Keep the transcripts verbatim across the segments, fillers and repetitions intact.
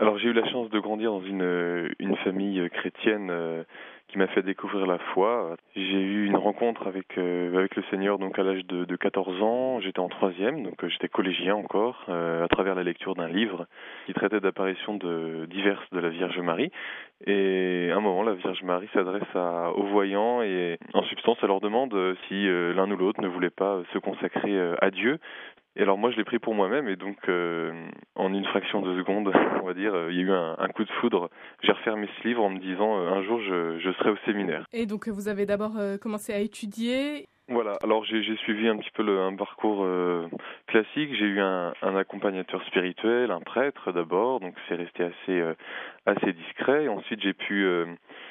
Alors j'ai eu la chance de grandir dans une, euh, une famille chrétienne euh, qui m'a fait découvrir la foi. J'ai eu une rencontre avec, euh, avec le Seigneur donc à l'âge de, de quatorze ans. J'étais en troisième, donc euh, j'étais collégien encore, euh, à travers la lecture d'un livre qui traitait d'apparitions de, diverses de la Vierge Marie. Et à un moment, la Vierge Marie s'adresse à, aux voyants et en substance, elle leur demande si euh, l'un ou l'autre ne voulait pas se consacrer euh, à Dieu. Et alors moi je l'ai pris pour moi-même et donc euh, en une fraction de seconde, on va dire, euh, il y a eu un, un coup de foudre. J'ai refermé ce livre en me disant euh, un jour je, je serai au séminaire. Et donc vous avez d'abord euh, commencé à étudier. Voilà, alors j'ai, j'ai suivi un petit peu le, un parcours euh, classique. J'ai eu un, un accompagnateur spirituel, un prêtre d'abord, donc c'est resté assez euh, assez discret. Ensuite j'ai pu euh,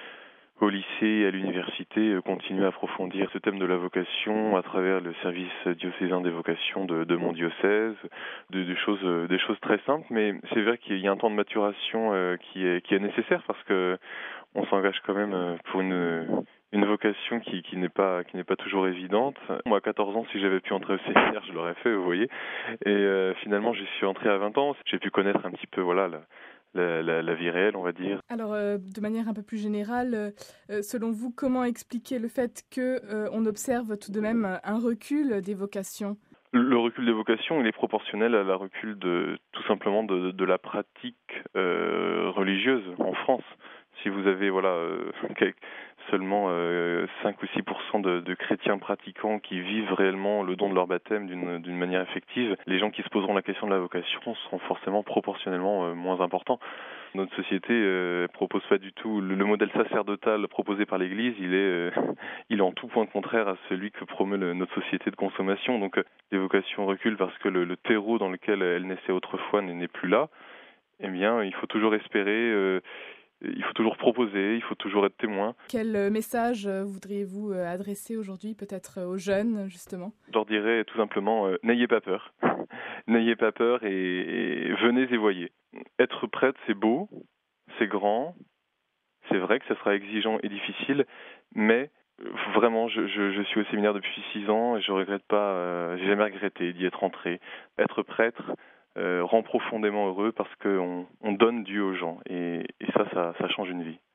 au lycée et à l'université, euh, continuer à approfondir ce thème de la vocation à travers le service diocésain des vocations de, de mon diocèse, de, de choses, euh, des choses très simples, mais c'est vrai qu'il y a un temps de maturation euh, qui est, qui est nécessaire parce que on s'engage quand même euh, pour une, une vocation qui, qui n'est pas, qui n'est pas toujours évidente. Moi, à quatorze ans, si j'avais pu entrer au séminaire, je l'aurais fait, vous voyez. Et euh, finalement, j'y suis entré à vingt ans. J'ai pu connaître un petit peu, voilà, la, la, la, la vie réelle, on va dire. Alors, euh, de manière un peu plus générale, euh, selon vous, comment expliquer le fait que euh, on observe tout de même un recul des vocations ? Le recul des vocations, il est proportionnel à la recul de tout simplement de, de la pratique euh, religieuse en France. Si vous avez voilà euh, seulement euh, cinq ou six pour cent de, de chrétiens pratiquants qui vivent réellement le don de leur baptême d'une, d'une manière effective, les gens qui se poseront la question de la vocation seront forcément proportionnellement euh, moins importants. Notre société euh, propose pas du tout le, le modèle sacerdotal proposé par l'Église. Il est, euh, il est en tout point contraire à celui que promeut le, notre société de consommation. Donc, euh, les vocations reculent parce que le, le terreau dans lequel elles naissaient autrefois n'est, n'est plus là. Eh bien, il faut toujours espérer, euh, il faut toujours proposer, il faut toujours être témoin. Quel message voudriez-vous adresser aujourd'hui, peut-être aux jeunes, justement ? Je leur dirais tout simplement, euh, n'ayez pas peur. N'ayez pas peur et, et venez et voyez. Être prêtre, c'est beau, c'est grand. C'est vrai que ça sera exigeant et difficile, mais vraiment, je, je, je suis au séminaire depuis six ans et je regrette pas, euh, j'ai jamais regretté d'y être entré. Être prêtre euh, rend profondément heureux parce qu'on on donne Dieu aux gens et, et ça, ça, ça change une vie.